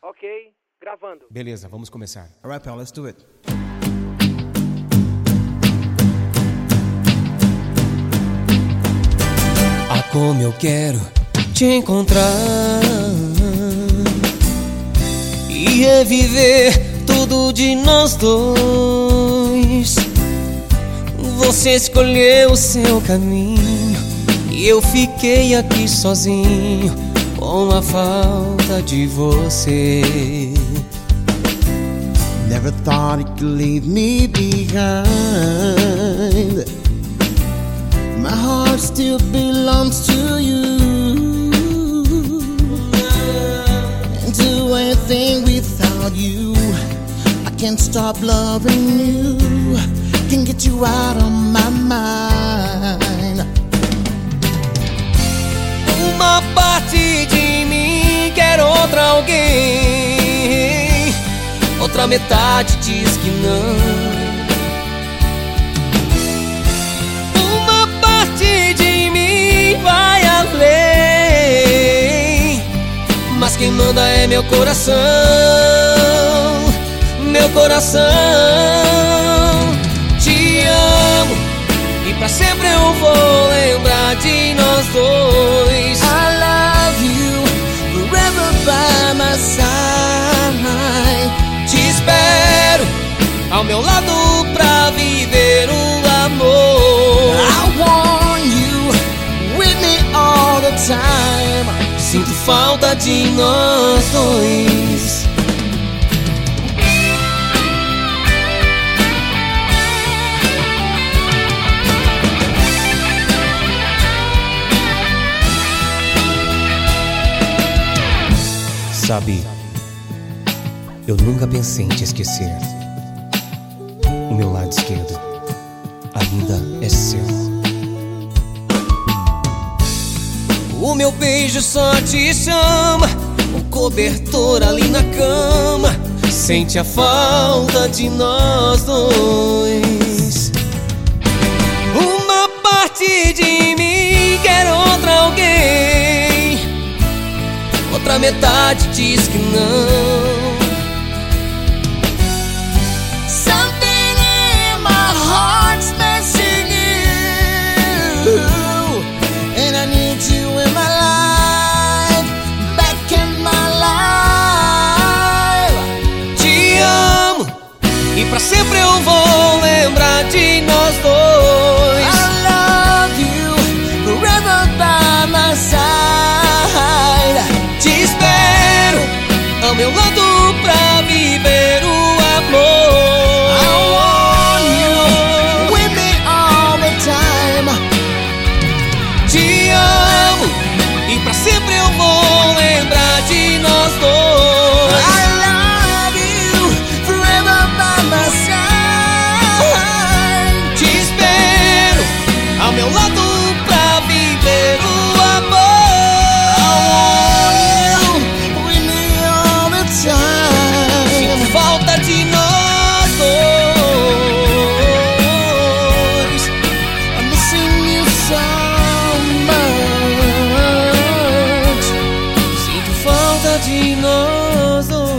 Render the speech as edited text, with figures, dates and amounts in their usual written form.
Ok, gravando. Beleza, vamos começar. Alright, pal, let's do it. Ah, como eu quero te encontrar e reviver tudo de nós dois. Você escolheu o seu caminho e eu fiquei aqui sozinho com a falta de você. Never thought you could leave me behind. My heart still belongs to you. Can't do anything without you. I can't stop loving you. Can't get you out of my mind. Uma parte de mim quer outra alguém, outra metade diz que não. Uma parte de mim vai além, mas quem manda é meu coração. Meu coração. Te amo e pra sempre eu vou lembrar de nós dois. I love you forever by my side. Te espero ao meu lado pra viver o amor. I want you with me all the time. Sinto falta de nós dois. Sabe, eu nunca pensei em te esquecer. O meu lado esquerdo ainda é seu. O meu beijo só te chama, o cobertor ali na cama sente a falta de nós dois. Uma parte de mim quer outra alguém, outra metade diz que não. Something in my heart's missing you, and I need you in my life, back in my life. Te amo e pra sempre eu vou lembrar de nós dois. I love you forever by my side. Te espero ao meu lado pra viver o amor. I want you with me all the time. Te amo e pra sempre eu vou lembrar de nós dois. I love you forever by my side. Te espero ao meu lado pra viver o amor. I want you with me all the time. Sinto falta de nós dois. I'm missing you so much. Sinto falta de nós dois.